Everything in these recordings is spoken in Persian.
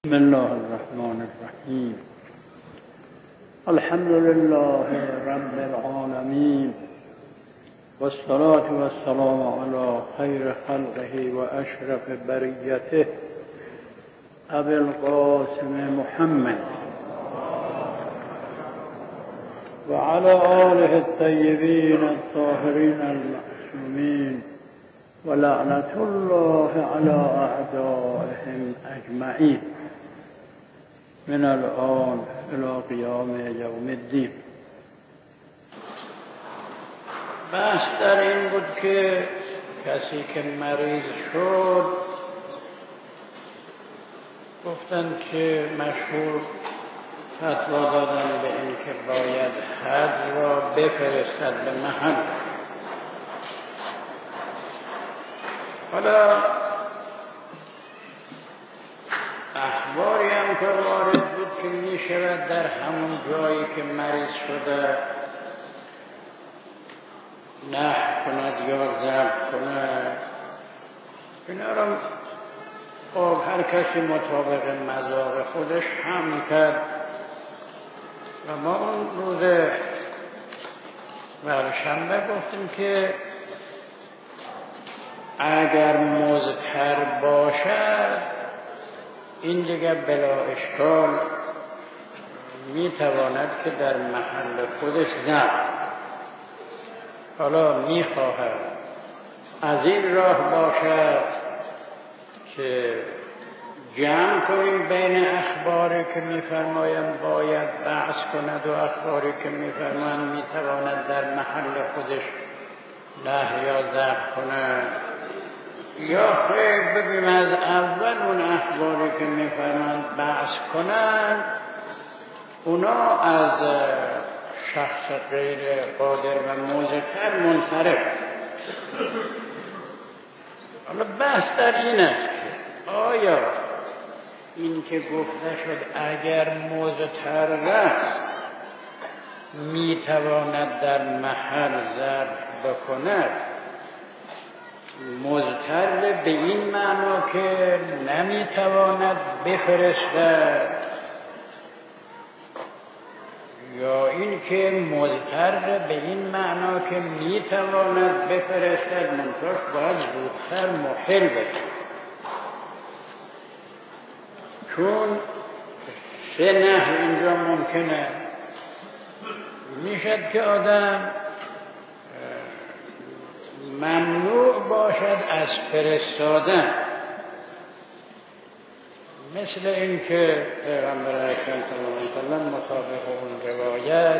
بسم الله الرحمن الرحیم. الحمد لله رب العالمین والصلاة والسلام علی خیر خلقه و اشرف بریته ابی القاسم محمد و علی آله الطیبین الطاهرین المعصومین و لعنت الله علی اعدائهم اجمعین من الان الى قیام یوم الدین. بحث در این بود که کسی که مریض شد گفتن که مشهور فتوا دادن به این که باید حج را بفرستد به محل. حالا اخباری هم که وارد بود که می شود در همون جایی که مریض شده نحر کند یا ذبح کند. اینا را خب هر کسی مطابق مذاق خودش هم کرد و ما اون روز شنبه گفتیم که اگر مضطر باشد این دیگر بلا اشکال می تواند که در محل خودش ذبح. حالا می خواهد از این راه باشد که جمع کنیم بین اخباری که می فرمایند باید بحث کند و اخباری که می فرمایند می تواند در محل خودش نحر یا ذبح کند، یا خیر ببینیم از اول اون اخباری که میفرمایند بحث کنند اونا از شخص غیر قادر و مضطر منصرف. حالا بحث در این است که آیا این که گفته شد اگر مضطر است میتواند در محل ذبح بکند مضطر به این معنا که نمیتواند بفرستد، یا این که مضطر به این معنا که میتواند بفرستد منتاش باید زودتر محل بشه. چون سه نحو اینجا ممکنه میشد که آدم ممنوع باشد از فرستادن، مثل این که پیغمبر اکرم صلی الله علیه وسلم مطابق اون روایت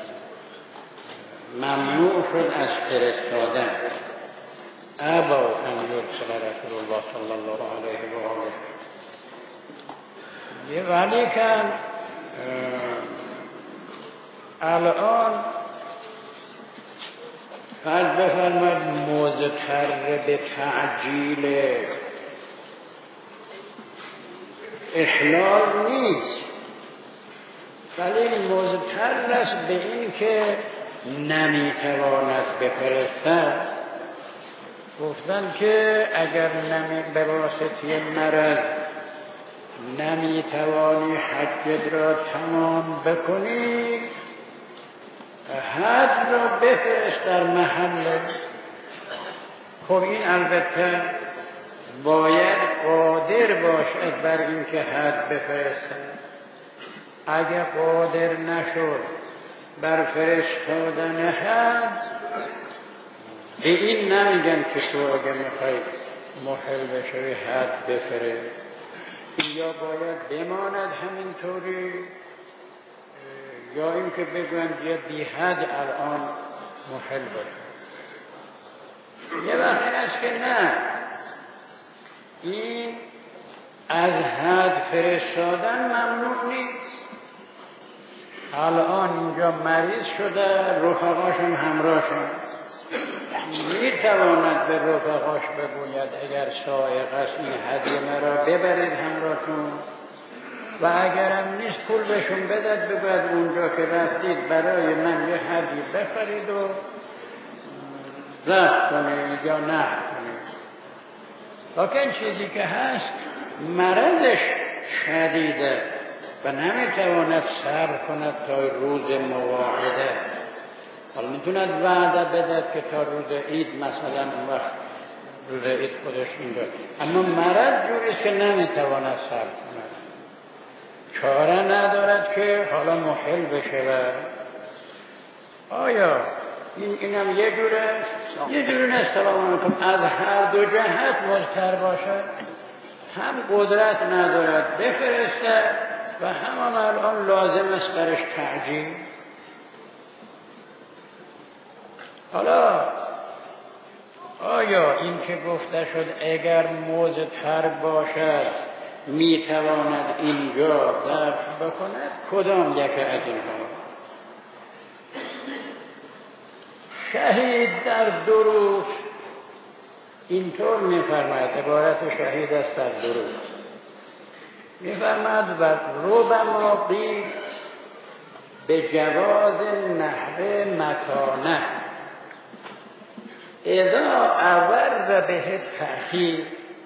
ممنوع شد از فرستادن. ابا ان یرسل رسول الله صلی الله علیه و آله. ولی که الان فرض بفرماید مضطر به تعجیل احلال نیست، ولی مضطر است به این که نمیتواند بفرستد. گفتن که اگر به واسطه مرض نمیتوانی حجت را تمام بکنی حج را بفرست در محل. خب این البته باید قادر باشد بر این که حج بفرستد. اگر قادر نشد بر فرستادن حج به این نمیگن که تو اگر میخوای محل بشوی حج بفرست، یا باید بماند همینطوری، یا این که بگویند یا بی حد الان محل باشه. یه وقت است که نه، این از حد فرستادن ممنوع نیست. الان اینجا مریض شده، رفقاشم همراهشم، میتواند به رفقاش بگوید اگر سائق است این هدیه مرا ببرید همراهتون، و اگرم نیست پول بهشون بدد بگوید اونجا که رفتید برای من یه هدیه بخرید و ذبح کنید یا نحر کنید. لیکن چیزی که هست مرضش شدیده و نمیتواند صبر کند تا روز مواعده. حالا میتوند وعده بدهد که تا روز عید مثلا اون وقت روز عید خودش اینجا، اما مرض جوریست که نمیتواند صبر کند، چاره ندارد که حالا محل بشه. و آیا اینم یه جوره نیست سلام علیکم از هر دو جهت مضطر باشد، هم قدرت ندارد بفرسته و هم الان لازم است برش تعجیل. حالا آیا این که گفته شد اگر مضطر باشد میتواند اینجا دفع بکند، کدام یک از اینها؟ شهید در دروس اینطور میفرماید، عبارت شهید است در دروس میفرماید و ربما قیل به جواز نحو مکانه اذا عور به تأخیر.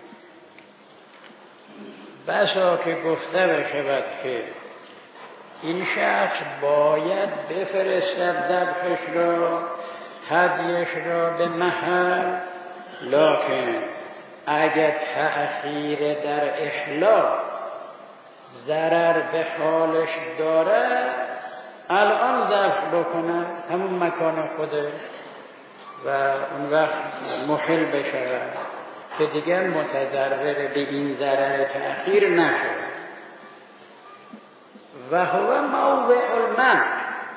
بسا که گفته بشود که این شخص باید بفرستد ذبحش را، هدیش را به محل، لکن اگر تأخیر در احلال ضرر به حالش داره الان ذبح بکنه همون مکان خوده و اون وقت محل بشه که دیگر متضرر به این ضرر تأخیر نشه. و هو موضع المنع،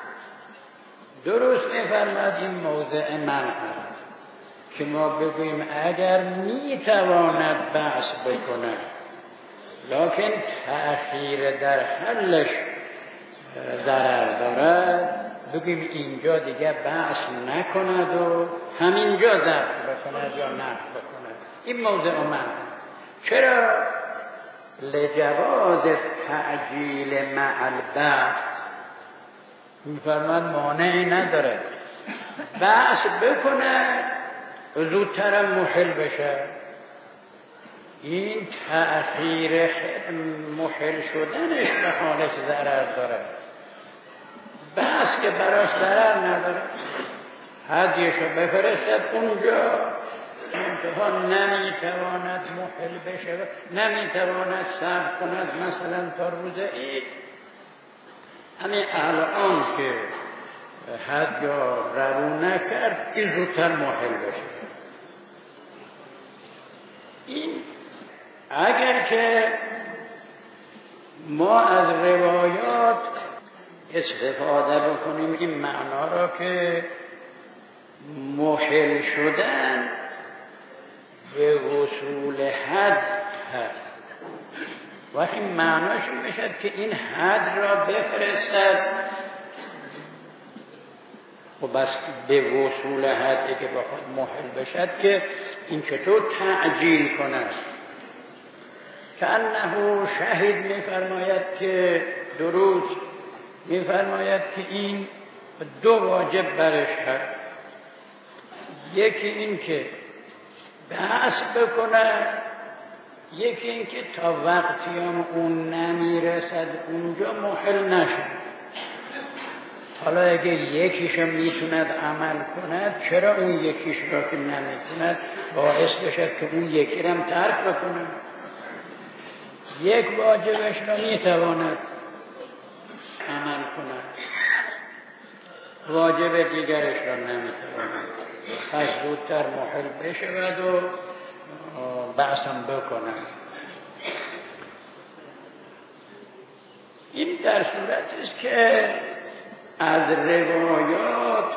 درست میفرماد این موضع منع که ما بگوییم اگر میتواند بحث بکنه لکن تأخیر در حلش ضرر دارد، بگوییم اینجا دیگه بحث نکند و همینجا ذبح بکند یا نحو بکند. این موضع منع. چرا؟ لجواز تعجیل مع البحث، میفرمان مانعی نداره بحث بکنه زودتر محل بشه. این تأخیر محل شدنش به حالش ضرر داره، بحث که براش ضرر نداره. هدیشو بفرستد اونجا، انتها نمیتواند محل بشه، نمیتواند صبر کند مثلا تا روز عید. همین الان که هدیا رو نکرد این زودتر محل بشه. این اگر که ما از روایات استفاده بکنیم این معنا را که محل شدن به وصول حد هست، وقتی معناش میشد که این حد را بفرستد، خب بس به وصول حدی که بخواد محل بشد که این چطور تعجیل کند. که انه شهید میفرماید که درست میفرماید که این دو واجب برش هست، یکی این که بحث بکنه، یکی این که تا وقتی هم اون نمیرسد اونجا محل نشه. حالا اگه یکیش میتوند عمل کند، چرا اون یکیش را که نمیتوند باعث بشد که اون یکی را ترک بکنه؟ یک واجبش را میتواند عمل کند، واجب دیگرش را نمیتواند، پس زودتر محل بشود و بحثم بکنه. این در صورتی است که از روایات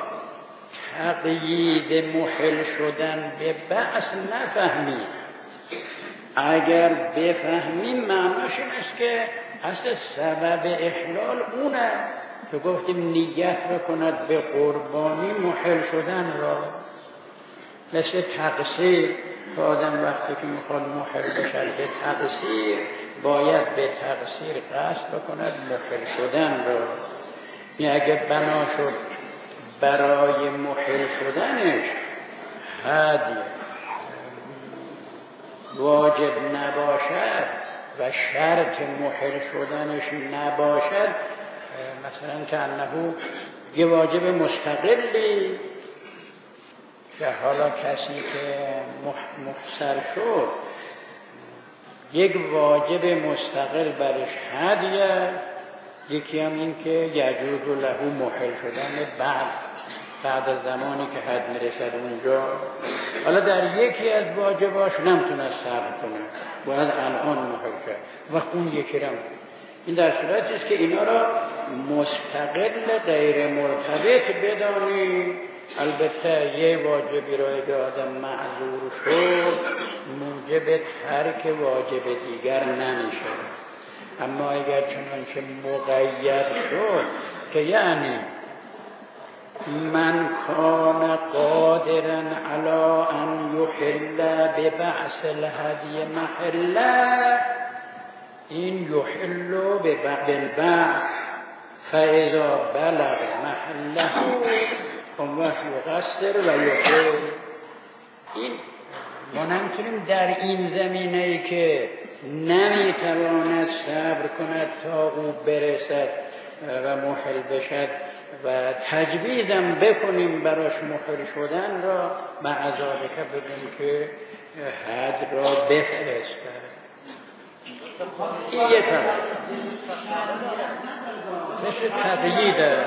تقیید محل شدن به بحث نفهمید. اگر بفهمیم معناش این است که اصل سبب احلال اونه که گفتیم نیت بکند به قربانی محل شدن را، مثل تقصیر که آدم وقتی که میخواد محل بشد به تقصیر باید به تقصیر قصد بکند محل شدن را. این اگر بنا شد برای محل شدنش هدی واجب نباشد و شرط محل شدنش نباشد، مثلا که انه یه واجب مستقلی که حالا کسی که محصر شد یک واجب مستقل برش هدیه، یکی هم این که یجوز له محل شدن بعد از زمانی که حد میرسد اونجا. حالا در یکی از واجباش نمیتونه صبر کنه، باید الان محل شد و اون یکی رو این در صورتی است که اینا را مستقل غیر مرتبط بدانی. البته یه واجبی را اگه آدم معذور شد موجب ترک واجب دیگر نمیشه، اما اگر چنانچه مقید شد که یعنی من کان قادرا علی ان یحل ببعث الهدی محله، این یحل بالبعث فاذا بلغ محله اون وقت یقصر و یحل. این ما نمیتونیم در این زمینه‌ای که نمیتواند صبر کند تا او برسد و محل بشد و تجویزم بکنیم براش محل شدن را، مع ذالک بگیم که حد را بفرستد. این یه طرف مثل تقییده،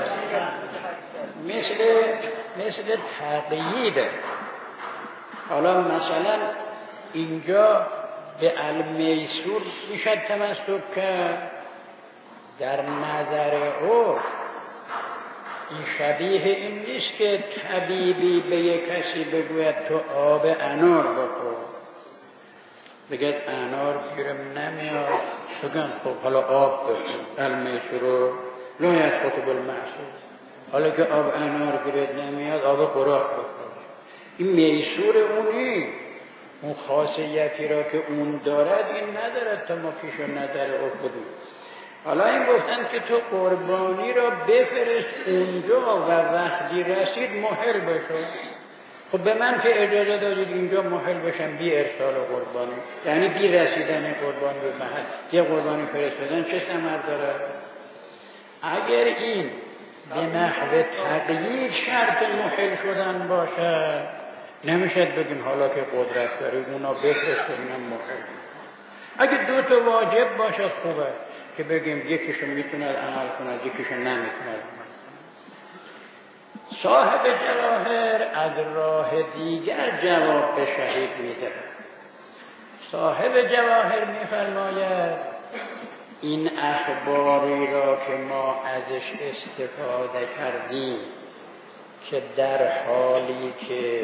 مثل تقییده. حالا مثلا اینجا به المیسور میشد تمسک کرد، در نظر عرف این شبیه این نیست که طبیبی به یک کسی بگوید تو آب انار بخور، بگید انار گیرم نمیاد، بگم خب حالا آب بخور. المیسور لا یسقط بالمعصور، حالا که آب انار گیرت نمیاد آب قراح بخور. این میسور اونی، اون خاصیتی را که اون دارد این ندارد تا ما پیش و نداره بدون. حالا این گفتن که تو قربانی را بفرست اونجا و وقتی رسید محل بشو. خب به من که اجازه دادید اینجا محل بشم بی ارسال قربانی، یعنی بی رسیدن قربانی به محل، یه قربانی فرستادن چه ثمر داره؟ اگر این به نحو تقیید شرط محل شدن باشد نمیشد بگیم حالا که قدرت داری اونا بفرست اینم محل. اگه دو تا واجب باشد خوبه که بگیم یکیشو میتوند عمل کند یکیشو نمیتوند. صاحب جواهر از راه دیگر جواب به شهید میده. صاحب جواهر میفرماید این اخباری را که ما ازش استفاده کردیم که در حالی که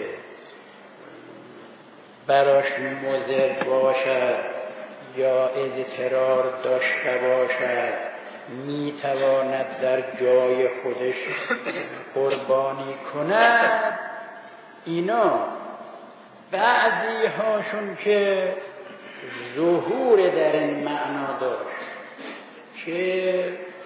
براش مضر باشد یا اضطرار داشته باشد میتواند در جای خودش قربانی کند، اینا بعضی هاشون که ظهور در این معنا داشت که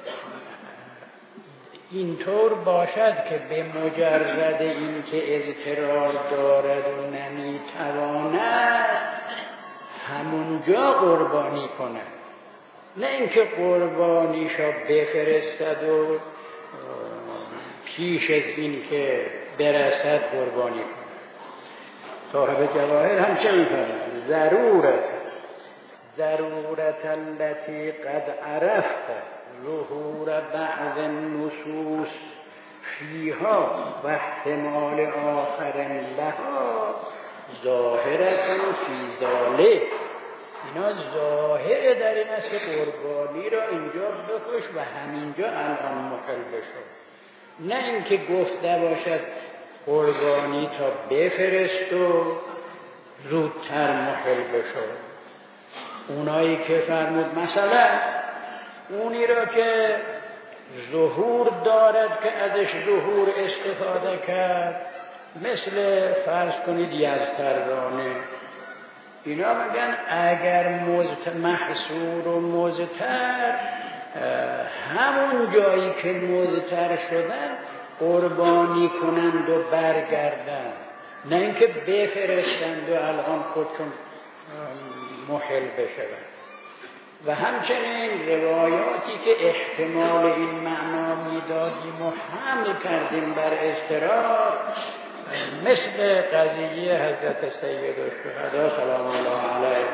اینطور باشد که به مجرد این که اضطرار دارد و نمیتواند همونجا قربانی کند، نه اینکه قربانیشا بفرستد و پیش از این که برسد قربانی کند. صاحب جواهر هم چه می‌فرماید؟ ضرورت التي قد عرفت ظهور بعض النصوص فيها و احتمال آخر لها ظاهرة فی ذلک. اینا ظاهر در این است که قربانی را اینجا بکش و همینجا الان محل بشو، نه اینکه گفته باشد قربانی تا بفرست و زودتر محل بشو. اونایی که فرمود مثلا اونی را که ظهور دارد که ازش ظهور استفاده کرد، مثل فرض کنید یزترانه، اینا میگن اگر محصور و مضطر همون جایی که مضطر شدن قربانی کنند و برگردند، نه اینکه بفرستند و الان خودشون محل بشوند. و همچنین روایاتی که احتمال این معنا میدادیم و حمل کردیم بر اضطراب، مثل قضیه حضرت سید الشهدا سلام الله علیه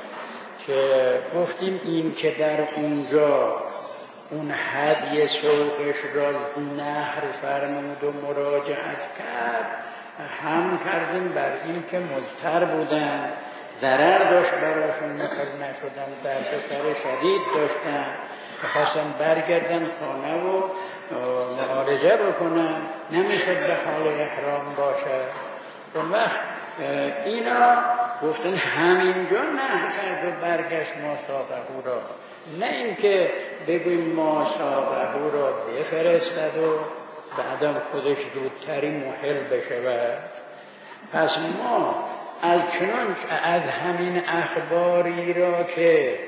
که گفتیم این که در اونجا اون هدی سوقش را نهر فرمود و مراجعت کرد، هم کردیم بر این که مضطر بودن، ضرر داشت براشون، نقل نشدن، درد سر شدید داشتن، خواستن برگردن خانه و معالجه بکنن، نمیشد به حال احرام باشد. اون وقت اینا گفتن همینجا نه کرد و برگشت ما سابقو را، نه اینکه بگویم ما سابقو را بفرستد و بعدم خودش زودتری محل بشود. پس ما از همین اخباری را که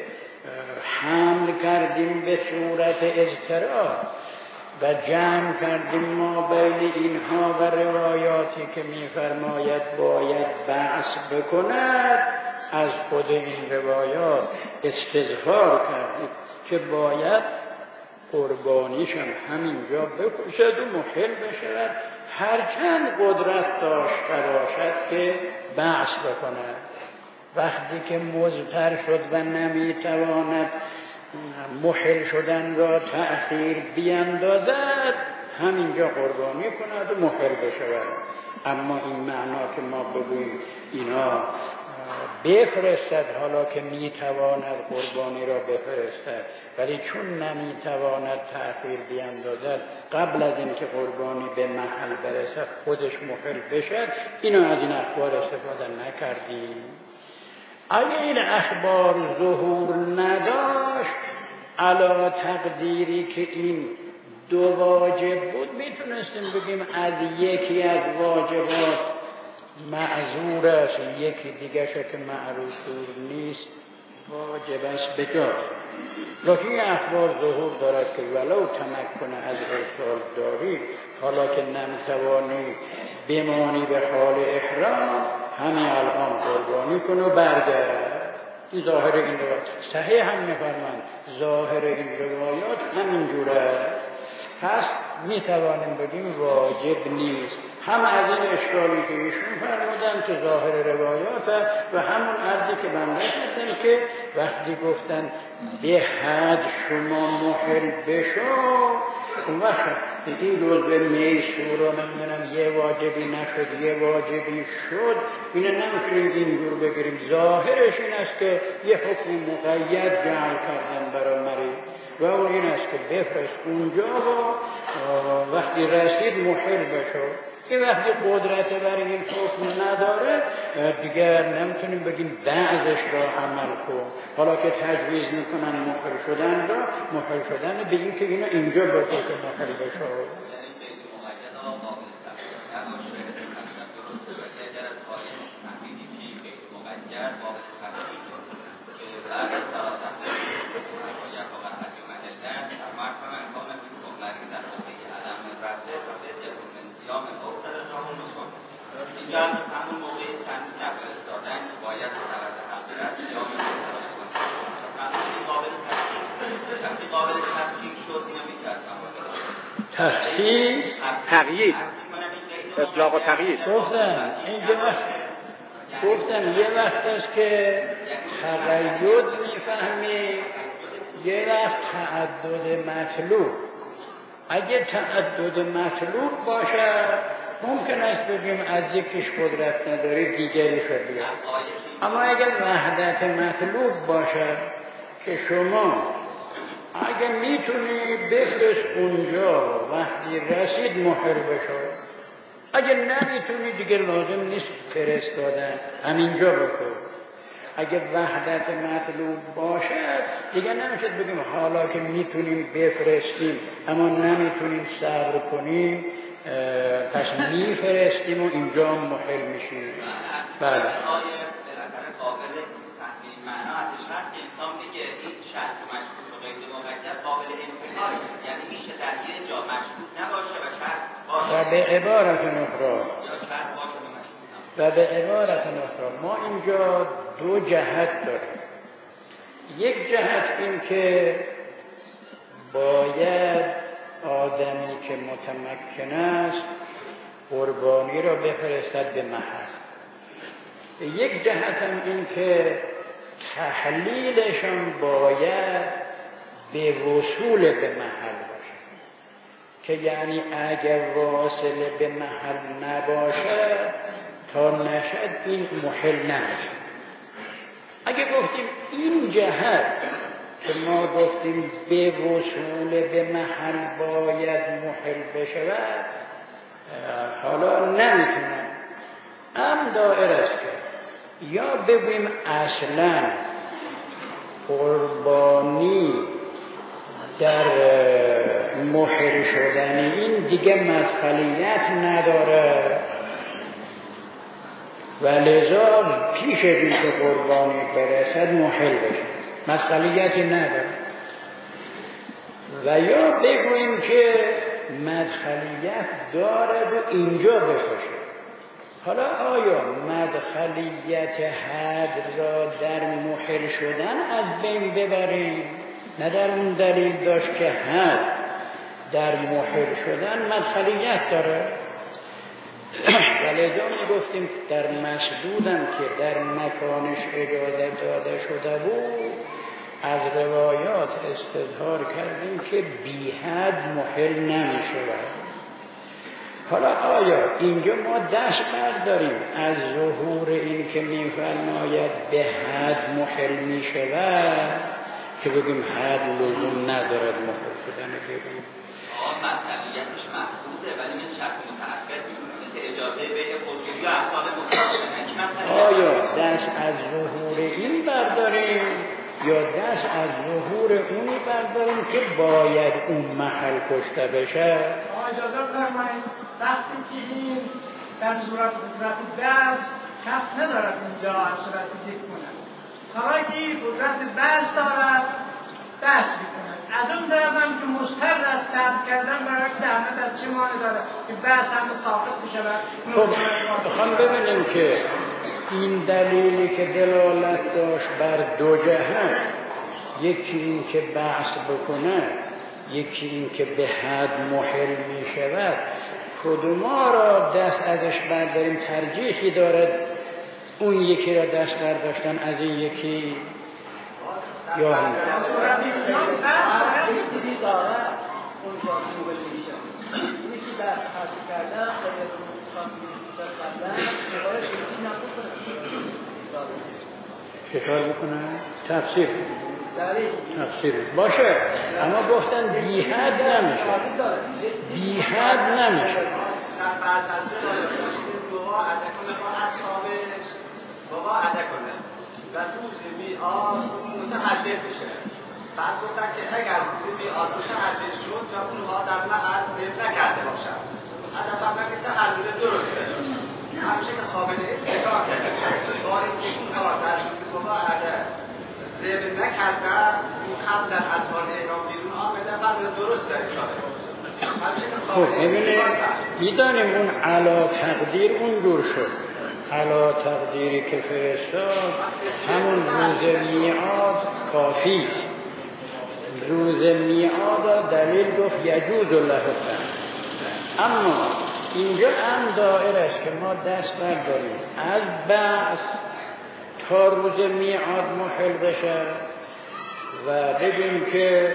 حمل کردیم به صورت اضطراب و جمع کردیم ما بین اینها و روایاتی که می‌فرماید باید بحث بکند، از خود این روایات استظهار کردیم که باید قربانیشم همینجا بکشد و محل بشود، هرچند قدرت داشته باشد که بحث بکند. وقتی که مضطر شد و نمیتواند محل شدن را تأخیر بیندازد، همینجا قربانی کند و محل بشود. اما این معنا که ما بگوییم اینا بفرستد، حالا که میتواند قربانی را بفرستد ولی چون نمیتواند تأخیر بیندازد قبل از اینکه قربانی به محل برسد خودش محل بشد، اینا از این اخبار استفاده نکردیم. اگه این اخبار ظهور نداشت، علا تقدیری که این دو واجب بود، میتونستیم بگیم از یکی از واجبات معذور است، یکی دیگه که معذور نیست واجب است بجا. لیکن این اخبار ظهور دارد که ولو تمکن از ارسال داری، حالا که نمیتوانی بمانی به حال احرام، همین الان قربانی کن و برگرد. این ظاهر این روایات صحیح هم میفرمند، ظاهر این روایات همینجوره. پس میتوانیم بگیم واجب نیست. هم از این اشکالی که ایشون فرمودن که ظاهر روایات و همون عرضی که بنده کردن که وقتی گفتن به حد شما محل بشو، اون وقت این روز به میسور رو نمیدونم یه واجبی نشد یه واجبی شد، اینه نمیتونیم اینجور بگیریم. ظاهرش این است که یه حکم مقید جعل کردن برای مریض و اون این است که بفرست اونجا و وقتی رسید محل بشو. که وقتی قدرت برای این حکم نداره دیگر نمیتونیم بگیم بعضش را عمل کن، حالا که تجویز میکنن محل شدن را، محل شدن به این که اینا اینجا باید که محل بشو. اینجا همون موقع تنظیم نفرستادن باید توسط حضرت سیام پس این قابل تفکیک شد. اینا میگه از تخصیص تغییر اطلاق و تغییر گفتم یه وقت است که تقید میفهمی، یه وقت تعدد مطلوب. اگه تعدد مطلوب باشه ممکن است بگیم از یکیش قدرت نداری دیگری شد بگیم. اما اگر وحدت مطلوب باشه که شما اگه میتونی بفرست اونجا وقتی رسید محل بشو، اگه نمیتونی دیگه لازم نیست فرستادن، همینجا بکن. اگه وحدت مطلوب باشه دیگه نمیشه بگیم حالا که میتونیم بفرستیم اما نمیتونیم صبر کنیم پس میفرستیم و اینجا محل میشیم. بله. قابل تحمیل معنا ازش هست که انسان میگه این شرط مشروط و غیر مقید قابل انتقال، یعنی میشه در یه جا مشروط نباشه و شرط باشه. و به عبارت اخرى یا شرط باشه و مشروط نباشه. و به عبارت اخرى ما اینجا دو جهت داریم. یک جهت این که باید آدمی که متمکن است قربانی را بفرستد به محل. یک جهت هم این که تحلیلشان باید به وصول به محل باشه، که یعنی اگر واصل به محل نباشه تا نشد این محل نمیشه. اگه گفتیم این جهت که ما گفتیم به وصول به محل باید محل بشود، حالا نمیتونم ام دائر است که یا بگویم اصلا قربانی در محل شدن این دیگه مدخلیت نداره و لذا پیش این که قربانی برسد محل بشه، مدخلیتی نداره. و یا بگوییم که مدخلیت داره و اینجا بکشه. حالا آیا مدخلیت حد را در محل شدن از بین ببریم؟ نه، در اون دلیل داشت که حد در محل شدن مدخلیت داره. ولذا میگفتیم در مسدودم که در مکانش اجازه داده شده بود، از روایات استظهار کردیم که بی حد محل نمی‌شود. حالا آیا اینجا ما دست برداریم از ظهور این که می‌فرماید به حد محل می‌شود که بگیم حد لزوم ندارد محل شدن بگیم؟ مطلبیتش محفوظه ولی مثل شرط متأخر مثل اجازه بین خودگیری و احسان متأخر. آیا دست از ظهور این برداریم یا دست از ظهور اونی برداریم که باید اون محل کشته بشه؟ اجازه فرمایید وقتی که این در صورت قدرت دست کف ندارد اونجا از صورت ذکر کنند، حالا که قدرت دست دارد دست میکنند. از اون طرف هم که مستر از صبر کردن برای زحمت از چه مانع داره که بحث هم ساقط میشه. خب بخوام ببینیم که این دلیلی که دلالت داشت بر دو جهت، یکی این که بحث بکنه، یکی این که به حد محل میشود، کدوما را دست ازش برداریم ترجیحی دارد اون یکی را دست برداشتن از این یکی یا هم چطور بکنه؟ تفسیر باشه، اما گفتن بی حد نمیشه، بی حد نمیشه. بابا عده کنه و روز میاد متحدث بشه. بعد گفتن که اگر روز میاد متحدث شد و اونها در محل ذکر نکرده باشن، هدف هم که تحلیل درسته، همیشه که قابل اتکا کرده با اینکه اونها در روز بابا عده ذکر نکردن، این قبل از حال اعلام بیرون آمده قبل درسته خب ببینید میدانیم اون علا تقدیر اون دور شد. علا تقدیری که فرستاد همون روز میعاد کافی. روز میعاد دلیل گفت یجوز له. اما اینجا هم دائره است که ما دست برداریم از بعث تا روز میعاد محل بشه و بگیم که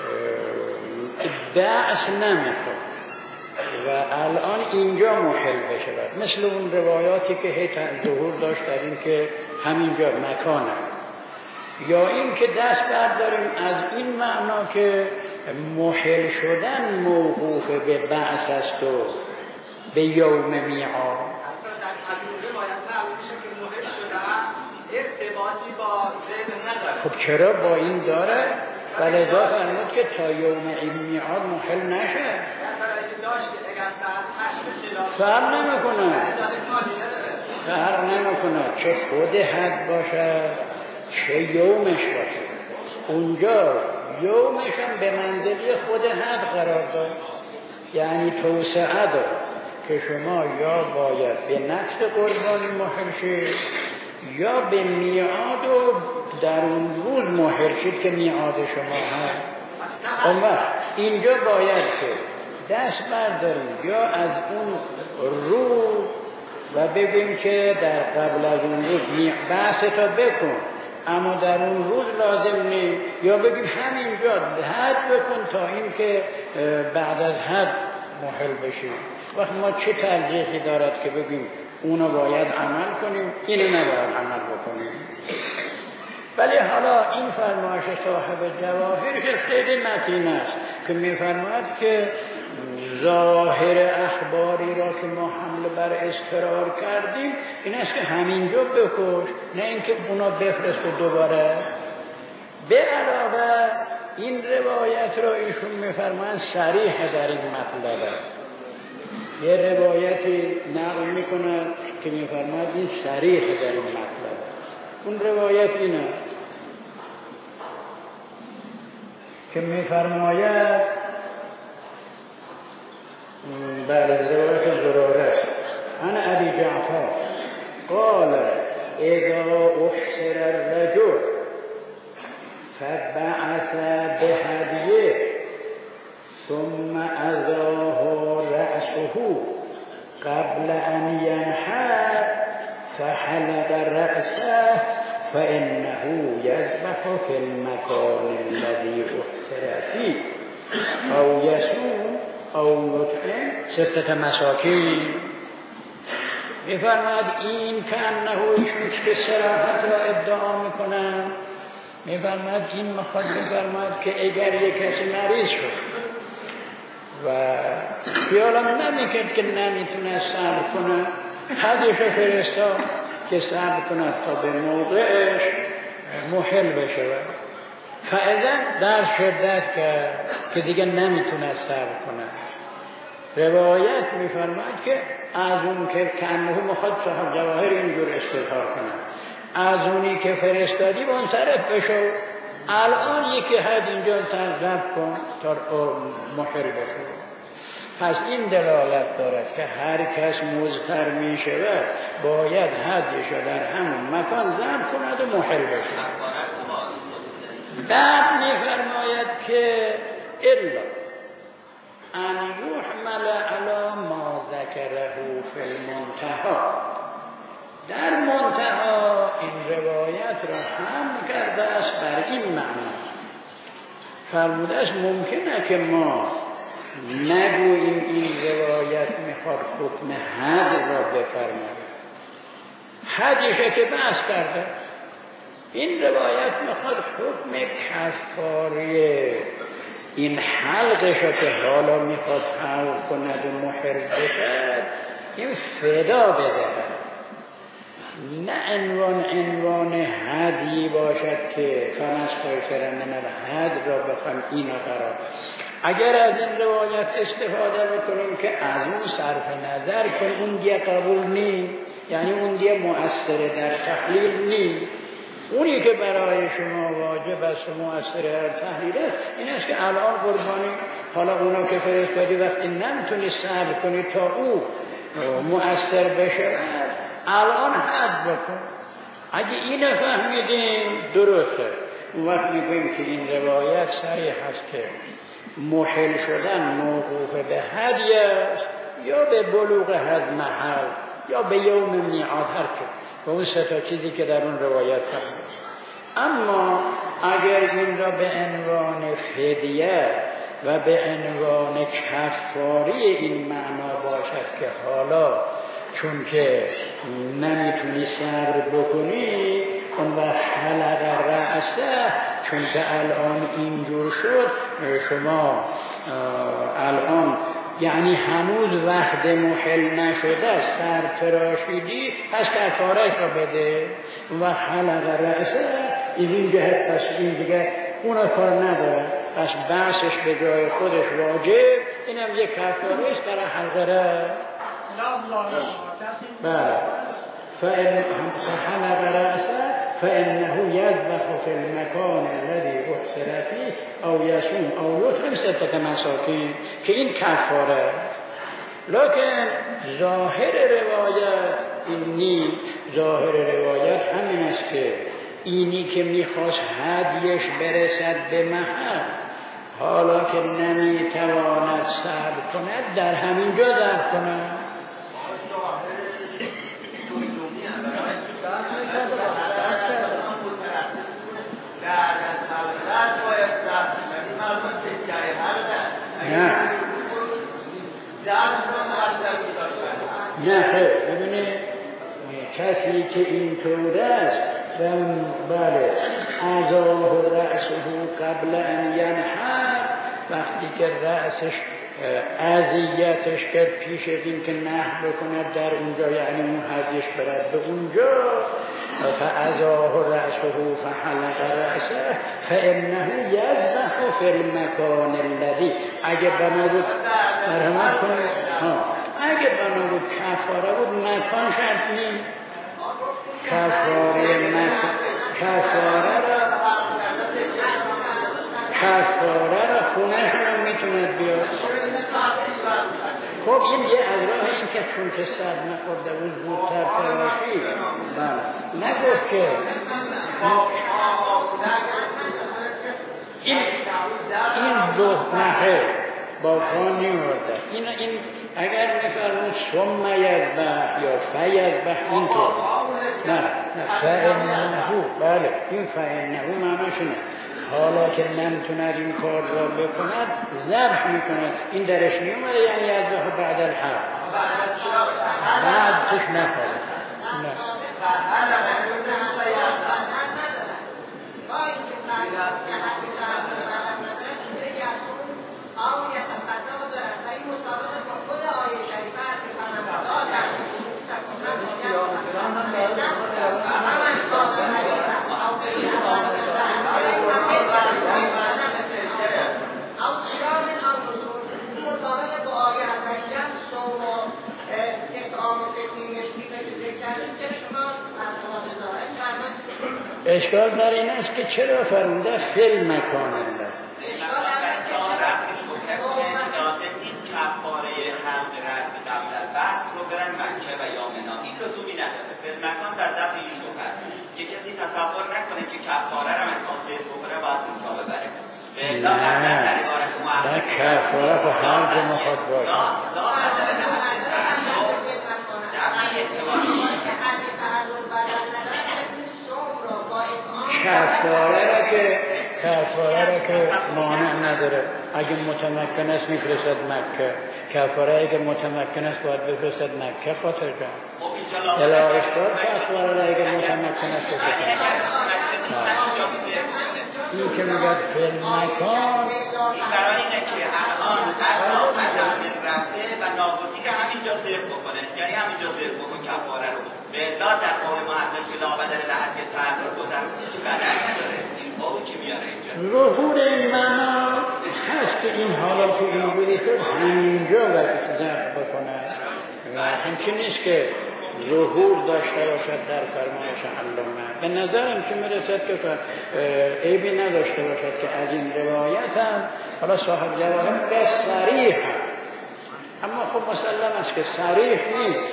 بعث نمیخواد و الان اینجا محل بشه، مثل اون روایاتی که هی ظهور داشت در این که همینجا مکانه، یا این که دست برداریم از این معنا که محل شدن موقوف به بعث است و به یوم میعاد. خب چرا با این داره؟ ولذا فرمود که تا یوم میعاد محل نشه. فرق نمیکنه چه خود حد باشه چه یومش باشه. اونجا یومشم به منزله خود حد قرار داد، یعنی توسعه داد که شما یا باید به نفس قربانی محل شید یا به میعاد و در اون روز محل شد که میعاد شما هست. اون وقت اینجا باید که دست برداریم یا از اون روز و بگیم که در قبل از اون روز بحث تا بکن، اما در اون روز لازم نیست، یا بگیم همینجا حد بکن تا این که بعد از حد محل بشیم. وقت ما چه ترجیحی دارد که بگیم اونو باید عمل کنیم، اینو نباید عمل بکنیم؟ ولی حالا این فرمایش صاحب جواهر خیلی متین است که میفرماید که ظاهر اخباری را که ما حمله بر اضطرار کردیم این است که همینجا بکش، نه اینکه اونا بفرست و دوباره. به علاوه این روایت را ایشون میفرماید صریح در این مطلبه. یه روایتی نقل میکنه که میفرماید این صریح در این مطلبه. اون روایت اینه که میفرماید بعد از روایت زراره عن ابی جعفر قال اذا احسر الرجل فبعث بهدیه ثم اذاه رأسه قبل ان ينحر فحلق رأسه فإنه يذبح في المكان الذي أحسر فيه أو يصوم أو يطعم 6 مساکین. میفرماید این که انه ایشون که صراحت را ادعا میکنن، میفرماید این میخواد بفرماید که اگر یک کسی مریض شد و خیالم نمیکرد که نمیتونه صبر کنه، حدش فرستاد که صبر کند تا به موقعش محل بشه. فعلا در شدت که دیگه نمیتونه صبر کنه. روایت میفرماید که از اون که انه مخاط صاحب جواهر اینجور استظهار کنه، از اونی که فرستادی منصرف بشو، الان یکی حد اینجا ترغب کن تا محل بشه. پس این دلالت دارد که هر کس مضطر می شود باید حدش در همون مکان ضبط کند و محل بشه. بعد می فرماید که الا ان یحمل علی ما ذکره فی المنتهی، در منتها این روایت را هم کرده است بر این معنی. فرموده است ممکنه که ما نگوییم این روایت میخواد حکم حد را بفرماید، حدیشه که بحث کرده. این روایت میخواد حکم کفاره این حلقش را که حالا میخواد حلق کند و محل بشد این فدا بدهد، نه عنوان حدی باشد که فمس خیسر من الحد را بخوام اینا قرار. اگر از این روایت استفاده بکنیم که از اون صرف نظر کن، اون دیگه قبول نیست، یعنی اون دیگه مؤثر در تحلیل نیست. اونی که برای شما واجب است و مؤثر در تحلیل است این است که الان قربانی حالا اونا که فرستادی وقتی نمیتونی صبر کنی تا او مؤثر بشه الان حد بکن. اگه اینو فهمیدیم درسته، اون وقت میگویم که این روایت صریح است که محل شدن موقوف به حدی است یا به بلوغ حد محل یا به یوم میعاد، هر که و اون 3 چیزی که در اون روایت فهمید. اما اگر این را به عنوان فدیه و به عنوان کفاری این معنا باشد که حالا چون که نمیتونی صبر بکنی اون وقت حلق رأسه، چون که الان اینجور شد شما الان یعنی هنوز وقت محل نشده سر تراشیدی، پس کفارش را بده. و حلق رأسه این جهت، پس این دیگه اونا کار نداره، پس بحثش به جای خودش واجب، اینم یک کفاره است برای حلق رأس. بله فحلق رأسه فإنه يذبح في المكان الذي أحسر فيه أو يصوم أو يطعم 6 مساکین که این کفاره. لکن ظاهر روایت این نیست، ظاهر روایت همین است که اینی که میخواست هدیش برسد به محل، حالا که نمیتواند صبر کند در همینجا ذبح کند. نه خیر، ببینید کسی که اینطور است بله ازاه رأسه قبل ان ینحر، وقتی که رأسش اذیتش کرد پیش از این که نحر بکند در اونجا، یعنی اون هدیش برد به اونجا، فازاه رأسه فحلق رأسه فانه یذبح فی المکان الذی، اگه بنا بود مرحمت کنید، اگه بنا بود کفاره بود مکان شرط نیست، کفاره را خونهش رو میتوند بیاد. خب این یه از راه این که چون که سر نخورده بود زودتر تراشی، نگفت که این دو نخه با فانی ورده، این اگر میفرمون ثم یذبح یا فیذبح اینطور، نه فانه، بله این فانه معناش اینه حالا که نمیتوند این کار را بکند ذبح میکند. این درش نیومده یعنی یذبح بعد الحق، بعد توش نخوره. اشکال در این است که چرا فرموده فی مکان الله، کفاره حلق رأس قبل البعث رو برن مکه و یا منی، این لزومی نداره. فیلمکان در ذبح این شبه است که کسی تصور نکنه که کفاره رو مکاسب بخوره باید اونجا ببره. نه کفاره خب حلق مخواد باید کفاره را که مانع نداره، اگه متمکن است میفرستد مکه، کفاره اگه متمکن است باید بفرستد مکه خاطر جان الاشکار، کفاره را اگه متمکن است بفرستد این که میگد فیلم مکان برای اینه که الان رسه و نابودی که همینجا ذبح بکنه، یعنی همینجا ذبح بکن کفاره رو به الا در قول محمد که لاعبدر لحظه تعلق گذرونی که بدن نداره. این باو که میاره اینجا ظهور این معنا هست که این حالا که اینجوری شد همینجا باید ذبح بکنه و همچین نیست که ظهور داشته باشد در فرمایش علامه. به نظرم که میرسد که عیبی نداشته باشد که از این روایت هم حالا صاحب جواهر به صریح هم، اما خب مسلم است که صریح نیست.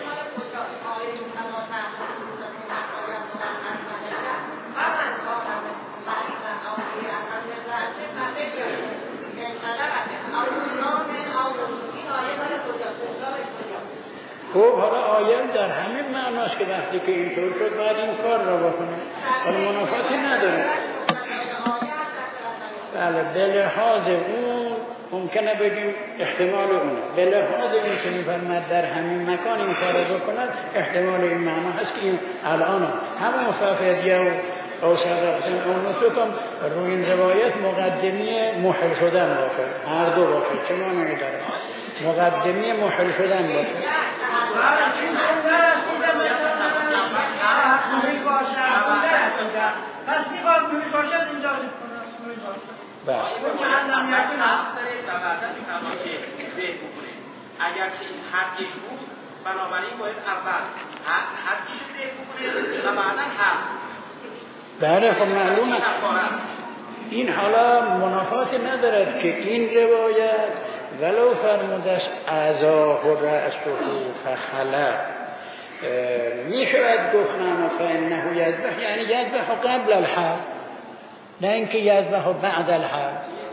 خب حالا آیه در همین معناست که وقتی که اینطور شد باید این کار را بکنه، حالا منافاتی نداره. بله به لحاظ اون ممکنه بگیم احتمال اونه، به لحاظ این که میفرمد در همین مکان این کار را بکند، احتمال این معنا هست که این الان همون فافدیه و اوصدقتن اون نسوکم روی این روایت مقدمی محل شدن باشه، هر دو باشه، چه معنی داره مقدمی محل شدن باشه. پس میخواد نوی باشد اینجا کنه نوی باشد اگر که این حقیش بود بنابراین باید اول حقیش ذکر بکنه و بعدا حق. بله خب معلومه این حالا منافاتی ندارد که این روایت ولو فرمودست ازاه رأسه فخلع، می شود گفت نه فإنه یذبح یعنی یذبح قبل الحل، نه اینکه یذبح بعد الحل.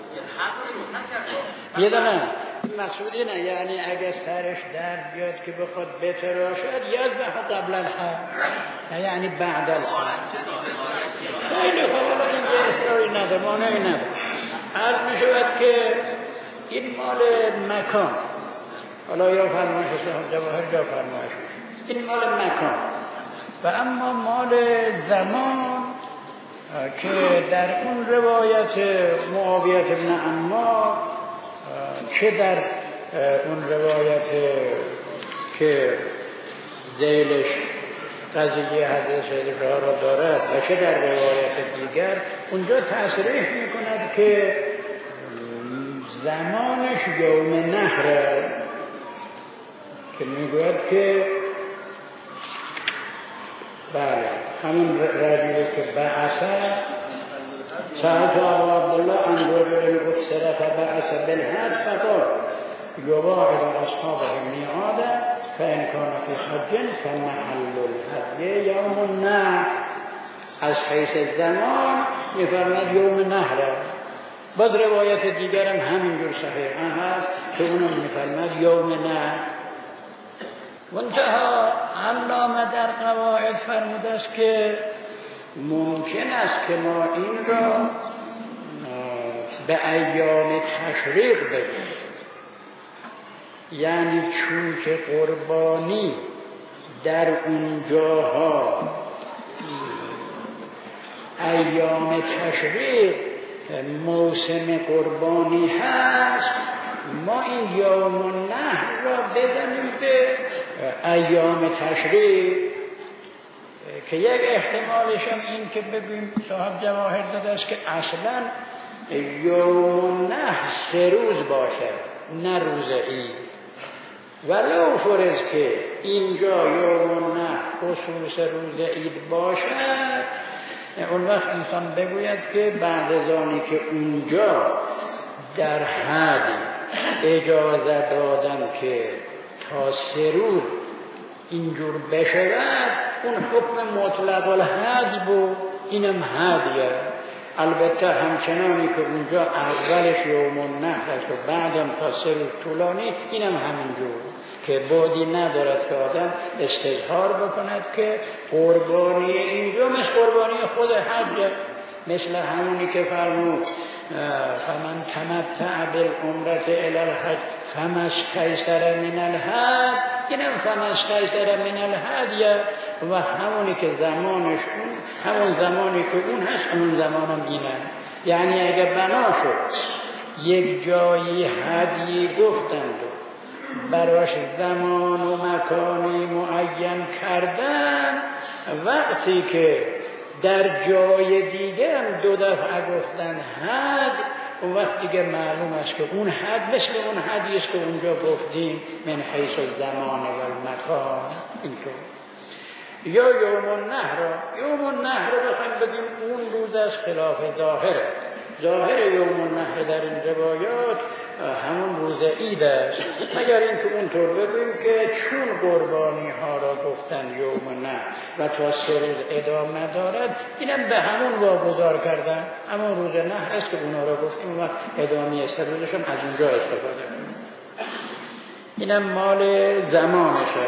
یه دونه مقصود اینه، یعنی اگه سرش درد بیاد که بخواد بتراشد یذبح قبل الحل، نه یعنی بعد الحل. خیلی خواهد اینجا اصراری نداره، مانعی نداره. عرض می شود که این مال مکان، حالا یا فرمایش صاحب جواهر یا فرمایش، این مال مکان. و اما مال زمان که در اون روایت معاویه بن عمار چه در اون روایت که ذیلش قضیه حضرت سید را دارد و چه در روایت دیگر، اونجا تصریح میکند که زمانش یوم نحره، که میگوید که بله همون رجلی که بعثه سألت ابا عبدالله عن رجل افسر فبعث بالحج فقال یواعد اصحابه میعاده فإن كان في حج فمحل الحج یوم النحر. از حیث زمان میفرماید یوم نحره. بعد روایت دیگر هم همینجور صحیح هست که اونم میفرماید یوم نحر. منتها علامه در قواعد فرموده است که ممکن است که ما این را به ایام تشریق بگیم، یعنی چون که قربانی در اون جاها ایام تشریق موسم قربانی هست، ما این یوم النحر را بدانیم به ایام تشریق. که یک احتمالش هم این که بگویم صاحب جواهر داده است که اصلا یوم النحر 3 روز باشد نه روز عید، ولو فرض که اینجا یوم النحر خصوص روز عید باشد، اون وقت انسان بگوید که بعد از آنی که اونجا در حد اجازه دادن که تا 3 روز اینجور بشود، اون حکم مطلق الحد بود، اینم حدیه. البته همچنانی که اونجا اولش یوم النحر است و بعدم تا 3 روز طولانی، اینم همینجور که بودی ندارد که آدم استظهار بکند که قربانی اینجا مثل قربانی خود حج، مثل همونی که فرمود فمن تمتع بالعمرة الی الحج فما استیسر من الهدی، اینم فما استیسر من الهدی. و همونی که زمانش اون همون زمانی که اون هست همون زمانم اینه. یعنی اگه بنا شد یک جایی هدی گفتند براش زمان و مکانی معین کردن، وقتی که در جای دیگه هم 2 دفعه گفتن حد، اون وقت دیگه معلوم است که اون حد مثل اون حدی است که اونجا گفتیم من حیث الزمان و المکان. اینطور یا یوم النحر رو بخوایم بگیم اون روز از خلاف ظاهره. ظاهر یوم النحر در این روایات همون روز عید است، مگر اینکه اونطور بگوییم که چون قربانی ها را گفتن یوم النحر و تا 3 روز ادامه دارد، اینم به همون واگذار کردن، همون روز نحر است که اونا را گفتیم و ادامه 3 روزش هم از اونجا استفاده کنیم. اینم مال زمانشه.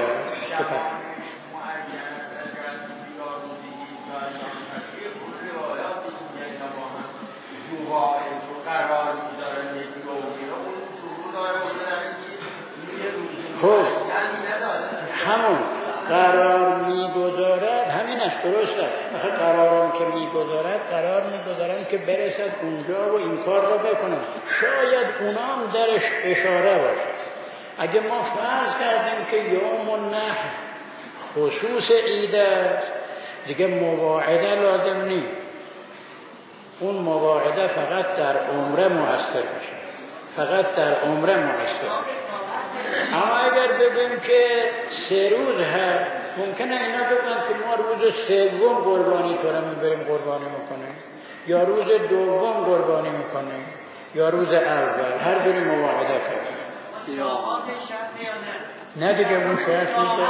خب همون قرار میگذارد، همینش درسته. قرارم که میگذارد قرار میگذارن که برسد اونجا و این کار رو بکنن. شاید اونام درش اشاره باشه. اگه ما فرض کردیم که یوم النحر خصوص عید است، دیگه مواعده لازم نیست. اون مواعده فقط در عمره مؤثر میشه، فقط در عمره مؤثر میشه. اما اگر بگیم که 3 روز هست، ممکنه اینا بگن که ما روز 3 قربانی تو را میبریم قربانی میکنیم، یا روز 2 قربانی میکنیم، یا روز اول، هر دوری مواعده کنیم. نه دیگه اون شرط نیست.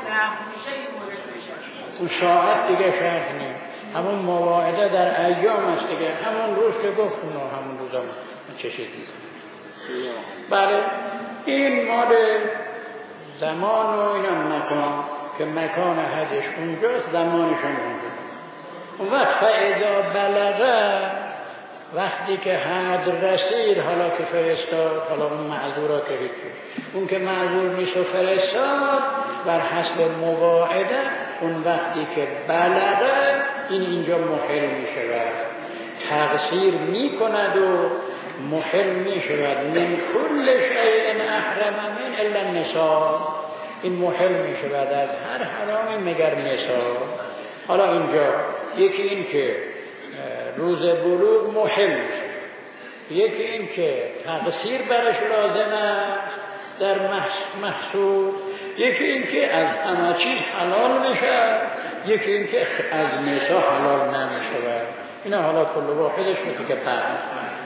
شهر میشه این مورد بشه. اون ساعت دیگه شرط نیست، همون مواعده در ایام است دیگه، همون روز که گفت اونو همون روز هم چشیدید. بله این مال زمان و اینا مکان که مکان حدش اونجاست، زمانش هم اونجا. اون وقت فاذا بلغه، وقتی که حد رسید، حالا که فرستاد، حالا اون معذورا که هیچی، اون که معذور نیست و فرستاد بر حسب مواعده، اون وقتی که بلغه این اینجا محل می شود، تقصیر می کند و محل می شود. من کل شیء احرم من الا النساء، این محل می شود از هر حرامی مگر نساء. حالا اینجا یکی این که روز بلوغ محل میشه، یکی این که تقصیر برش لازم است در محصول، یکی این که از همه چیز حلال میشه، یکی این که از نساء حلال نمیشه. اینا حالا کل واحدش میشه که فرق